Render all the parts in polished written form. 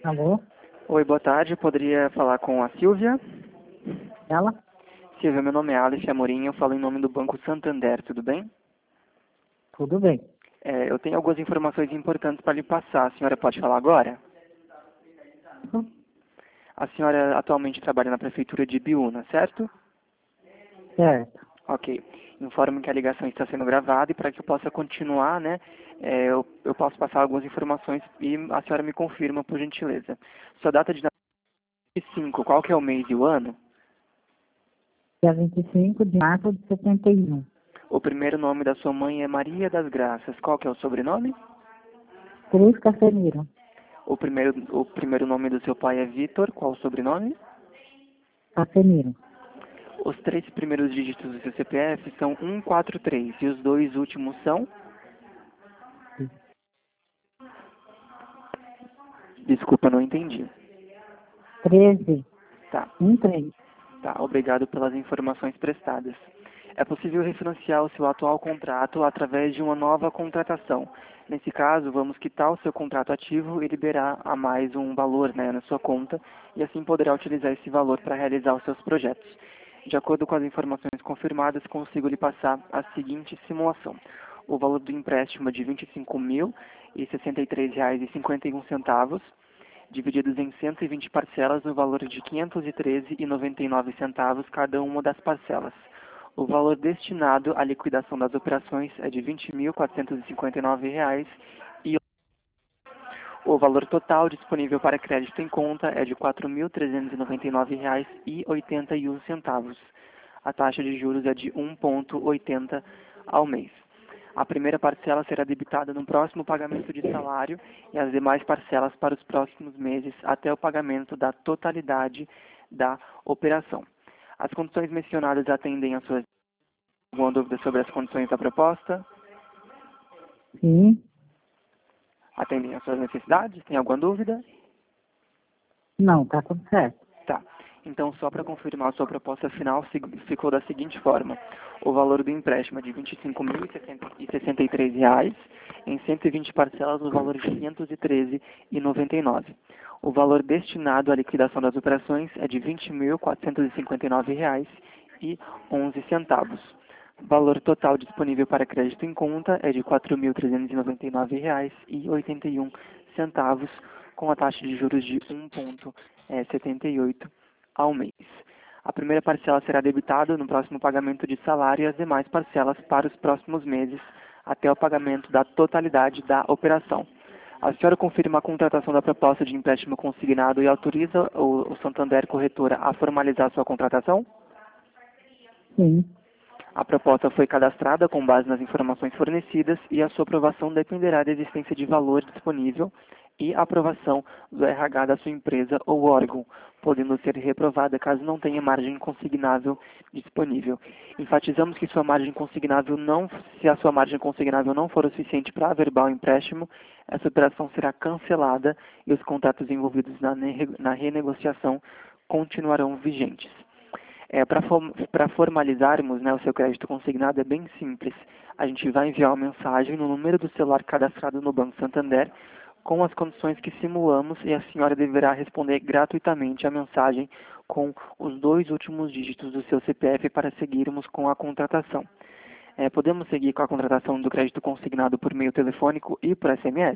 Alô? Oi, boa tarde. Poderia falar com a Silvia? Ela? Silvia, meu nome é Alice Amorim, eu falo em nome do Banco Santander, tudo bem? Tudo bem. Eu tenho algumas informações importantes para lhe passar. A senhora pode falar agora? A senhora atualmente trabalha na Prefeitura de Ibiúna, certo? Certo. Ok. Informo que a ligação está sendo gravada e para que eu possa continuar, né, eu posso passar algumas informações e a senhora me confirma, por gentileza. Sua data de nascimento é 5, qual que é o mês e o ano? Dia 25 de março de 71. O primeiro nome da sua mãe é Maria das Graças, qual que é o sobrenome? Cruz Casemiro. O primeiro nome do seu pai é Vitor, qual o sobrenome? Casemiro. Os 3 primeiros dígitos do seu CPF são 143 e os 2 últimos são? Desculpa, não entendi. 13. Tá, 13. tá, obrigado pelas informações prestadas. É possível refinanciar o seu atual contrato através de uma nova contratação. Nesse caso, vamos quitar o seu contrato ativo e liberar a mais um valor, né, na sua conta, e assim poderá utilizar esse valor para realizar os seus projetos. De acordo com as informações confirmadas, consigo lhe passar a seguinte simulação. O valor do empréstimo é de R$ 25.063,51, divididos em 120 parcelas no valor de R$ 513,99 cada uma das parcelas. O valor destinado à liquidação das operações é de R$ 20.459 e o valor total disponível para crédito em conta é de R$ 4.399,81. A taxa de juros é de 1,80 ao mês. A primeira parcela será debitada no próximo pagamento de salário e as demais parcelas para os próximos meses até o pagamento da totalidade da operação. As condições mencionadas atendem a suas... Alguma dúvida sobre as condições da proposta? Sim. Atendem às suas necessidades? Tem alguma dúvida? Não, tá tudo certo. Tá. Então, só para confirmar, a sua proposta final ficou da seguinte forma. O valor do empréstimo é de R$ 25.063 em 120 parcelas no valor de R$ 513,99. O valor destinado à liquidação das operações é de R$ 20.459,11. O valor total disponível para crédito em conta é de R$ 4.399,81, com a taxa de juros de 1,78 ao mês. A primeira parcela será debitada no próximo pagamento de salário e as demais parcelas para os próximos meses, até o pagamento da totalidade da operação. A senhora confirma a contratação da proposta de empréstimo consignado e autoriza o Santander Corretora a formalizar sua contratação? Sim. A proposta foi cadastrada com base nas informações fornecidas e a sua aprovação dependerá da existência de valor disponível e a aprovação do RH da sua empresa ou órgão, podendo ser reprovada caso não tenha margem consignável disponível. Enfatizamos que se a sua margem consignável não for o suficiente para averbar o empréstimo, essa operação será cancelada e os contratos envolvidos na renegociação continuarão vigentes. Para formalizarmos, né, o seu crédito consignado é bem simples. A gente vai enviar uma mensagem no número do celular cadastrado no Banco Santander com as condições que simulamos e a senhora deverá responder gratuitamente a mensagem com os 2 últimos dígitos do seu CPF para seguirmos com a contratação. Podemos seguir com a contratação do crédito consignado por meio telefônico e por SMS?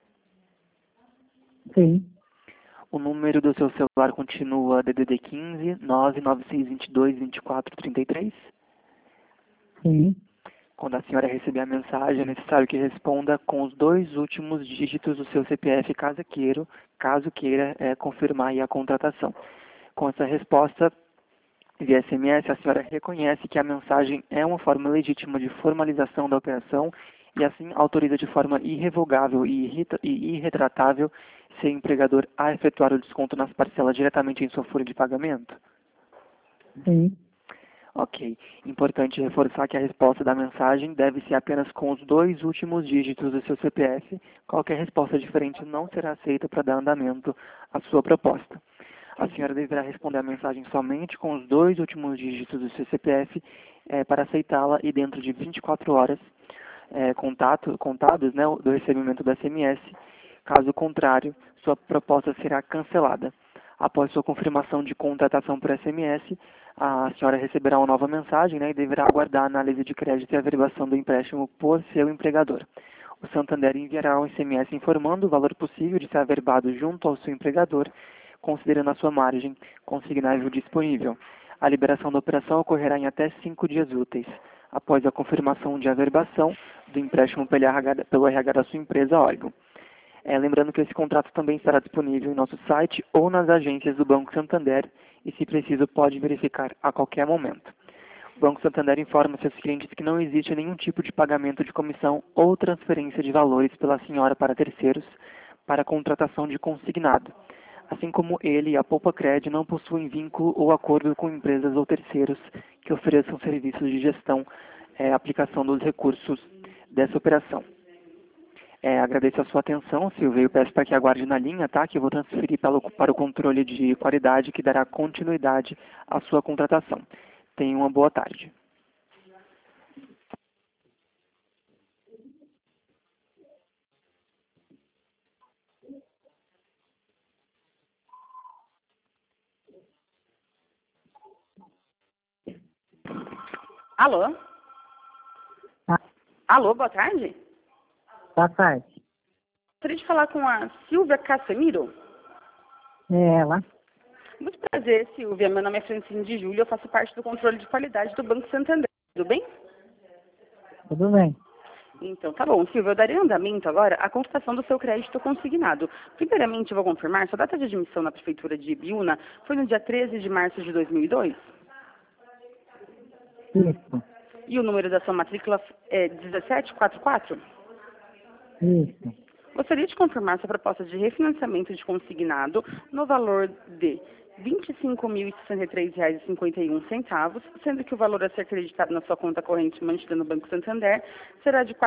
Sim. O número do seu celular continua DDD 15 99622 2433. Sim. Quando a senhora receber a mensagem, é necessário que responda com os 2 últimos dígitos do seu CPF, caso queira confirmar aí a contratação. Com essa resposta via SMS, a senhora reconhece que a mensagem é uma forma legítima de formalização da operação e assim autoriza de forma irrevogável e irretratável seu empregador a efetuar o desconto nas parcelas diretamente em sua folha de pagamento? Sim. Ok. Importante reforçar que a resposta da mensagem deve ser apenas com os 2 últimos dígitos do seu CPF. Qualquer resposta diferente não será aceita para dar andamento à sua proposta. A senhora deverá responder a mensagem somente com os 2 últimos dígitos do seu CPF para aceitá-la e dentro de 24 horas contados, né, do recebimento do SMS, Caso contrário, sua proposta será cancelada. Após sua confirmação de contratação por SMS, a senhora receberá uma nova mensagem, né, e deverá aguardar a análise de crédito e averbação do empréstimo por seu empregador. O Santander enviará um SMS informando o valor possível de ser averbado junto ao seu empregador, considerando a sua margem consignável disponível. A liberação da operação ocorrerá em até 5 dias úteis, após a confirmação de averbação do empréstimo pelo RH da sua empresa órgão. Lembrando que esse contrato também estará disponível em nosso site ou nas agências do Banco Santander e, se preciso, pode verificar a qualquer momento. O Banco Santander informa seus clientes que não existe nenhum tipo de pagamento de comissão ou transferência de valores pela senhora para terceiros para contratação de consignado. Assim como ele e a Poupa-Cred não possuem vínculo ou acordo com empresas ou terceiros que ofereçam serviços de gestão e aplicação dos recursos dessa operação. Agradeço a sua atenção, Silvia, e peço para que aguarde na linha, tá? Que eu vou transferir para o controle de qualidade que dará continuidade à sua contratação. Tenha uma boa tarde. Alô? Ah, Alô, boa tarde. boa tarde. Gostaria de falar com a Silvia Casemiro. É ela. Muito prazer, Silvia. Meu nome é Francine de Júlio, eu faço parte do controle de qualidade do Banco Santander. Tudo bem? Tudo bem. Então, tá bom. Silvia, eu darei andamento agora à constatação do seu crédito consignado. Primeiramente, eu vou confirmar, sua data de admissão na Prefeitura de Ibiúna foi no dia 13 de março de 2002? Isso. E o número da sua matrícula é 1744? Isso. Gostaria de confirmar sua proposta de refinanciamento de consignado no valor de R$ 25.063,51, sendo que o valor a ser acreditado na sua conta corrente mantida no Banco Santander será de R$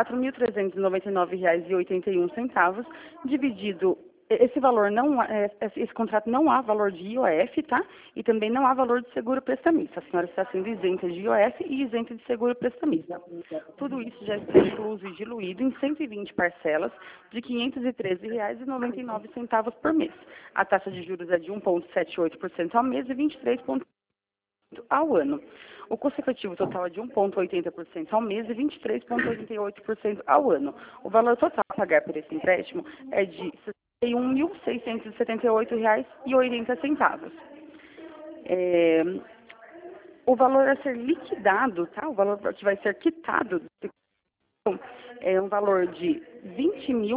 4.399,81, dividido. Esse valor esse contrato não há valor de IOF, tá? E também não há valor de seguro prestamista. A senhora está sendo isenta de IOF e isenta de seguro prestamista. Tudo isso já está incluso e diluído em 120 parcelas de R$ 513,99 por mês. A taxa de juros é de 1,78% ao mês e 23,5% ao ano. O custo efetivo total é de 1,80% ao mês e 23,88% ao ano. O valor total a pagar por esse empréstimo é de R$ 61.678,80. O valor a ser liquidado, tá? O valor que vai ser quitado é um valor de R$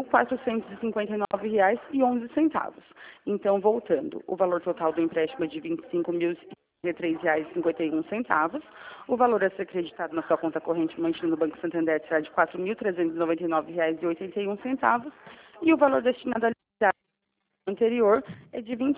20.459,11. Então, voltando, o valor total do empréstimo é de R$ 25.003,51. O valor a ser acreditado na sua conta corrente mantida no Banco Santander será de R$ 4.399,81. E o valor destinado à liquidez anterior é de R$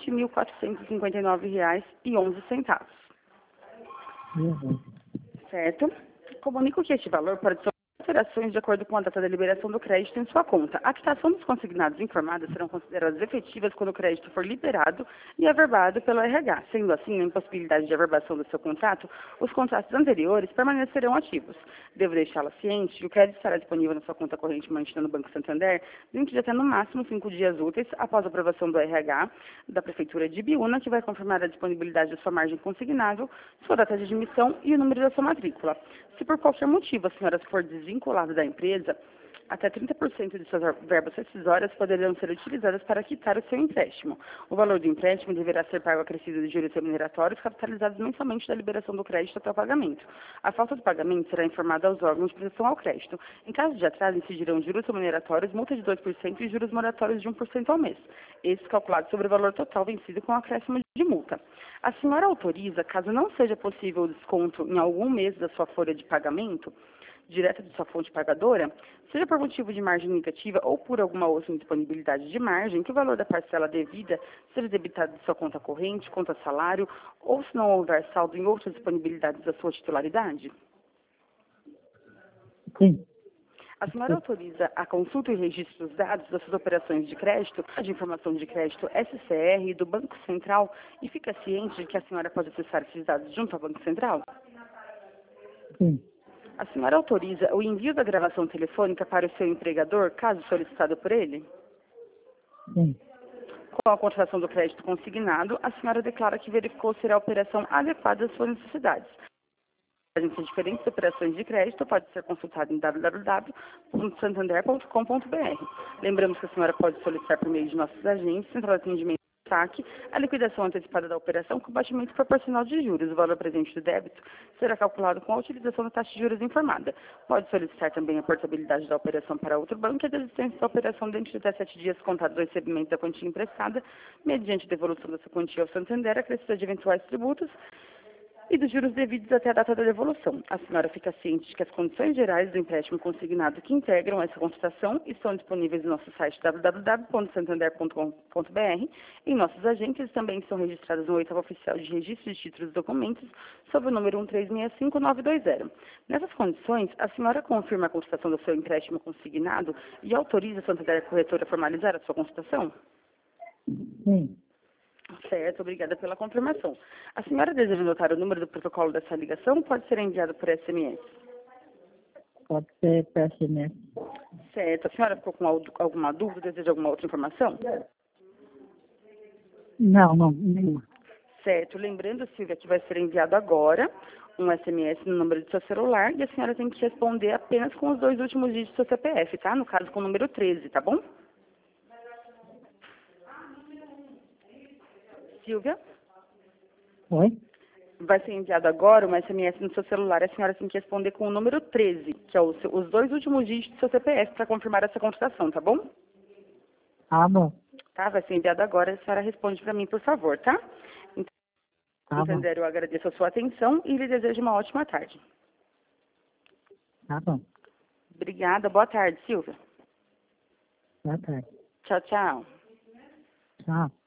20.459,11. Uhum. Certo? Comunico que este valor pode ser operações de acordo com a data da liberação do crédito em sua conta. A quitação dos consignados informados serão consideradas efetivas quando o crédito for liberado e averbado pelo RH. Sendo assim, na impossibilidade de averbação do seu contrato, os contratos anteriores permanecerão ativos. Devo deixá-la ciente que o crédito estará disponível na sua conta corrente mantida no Banco Santander dentro de até no máximo 5 dias úteis após a aprovação do RH da Prefeitura de Ibiúna, que vai confirmar a disponibilidade da sua margem consignável, sua data de admissão e o número da sua matrícula. Se por qualquer motivo a senhora for desvinculada da empresa, até 30% de suas verbas rescisórias poderão ser utilizadas para quitar o seu empréstimo. O valor do empréstimo deverá ser pago acrescido de juros remuneratórios capitalizados mensalmente da liberação do crédito até o pagamento. A falta de pagamento será informada aos órgãos de proteção ao crédito. Em caso de atraso, incidirão juros remuneratórios, multa de 2% e juros moratórios de 1% ao mês. Esses calculados sobre o valor total vencido com acréscimo de multa. A senhora autoriza, caso não seja possível o desconto em algum mês da sua folha de pagamento, direta de sua fonte pagadora, seja por motivo de margem negativa ou por alguma outra indisponibilidade de margem, que o valor da parcela devida seja debitado de sua conta corrente, conta salário, ou se não houver saldo em outras disponibilidades da sua titularidade? Sim. A senhora autoriza a consulta e registro dos dados das suas operações de crédito, de informação de crédito SCR do Banco Central e fica ciente de que a senhora pode acessar esses dados junto ao Banco Central? Sim. A senhora autoriza o envio da gravação telefônica para o seu empregador, caso solicitado por ele? Sim. Com a contratação do crédito consignado, a senhora declara que verificou ser a operação adequada às suas necessidades. Agências diferentes operações de crédito pode ser consultada em www.santander.com.br. Lembramos que a senhora pode solicitar por meio de nossos agentes, central de atendimento e saque, a liquidação antecipada da operação com batimento proporcional de juros. O valor presente do débito será calculado com a utilização da taxa de juros informada. Pode solicitar também a portabilidade da operação para outro banco e a desistência da operação dentro de até 7 dias contados do recebimento da quantia emprestada, mediante devolução dessa quantia ao Santander, acrescida de eventuais tributos e dos juros devidos até a data da devolução. A senhora fica ciente de que as condições gerais do empréstimo consignado que integram essa contratação estão disponíveis no nosso site www.santander.com.br. Em nossos agentes também estão registradas no 8º Oficial de Registro de Títulos e Documentos, sob o número 1365920. Nessas condições, a senhora confirma a contratação do seu empréstimo consignado e autoriza a Santander Corretora a formalizar a sua contratação? Sim. Certo, obrigada pela confirmação. A senhora deseja anotar o número do protocolo dessa ligação ou pode ser enviado por SMS? Pode ser para SMS. Certo. A senhora ficou com alguma dúvida? Deseja alguma outra informação? Não, nenhuma. Certo. Lembrando, Silvia, que vai ser enviado agora um SMS no número do seu celular e a senhora tem que responder apenas com os 2 últimos dígitos do seu CPF, tá? No caso, com o número 13, tá bom? Silvia? Oi? Vai ser enviado agora uma SMS no seu celular. A senhora tem que responder com o número 13, que é os 2 últimos dígitos do seu CPF, para confirmar essa contratação, tá bom? Tá bom. Tá? Vai ser enviado agora. A senhora responde para mim, por favor, tá? Então, Tá bom. Santander, eu agradeço a sua atenção e lhe desejo uma ótima tarde. Tá bom. Obrigada. Boa tarde, Silvia. Boa tarde. Tchau, tchau. Tchau.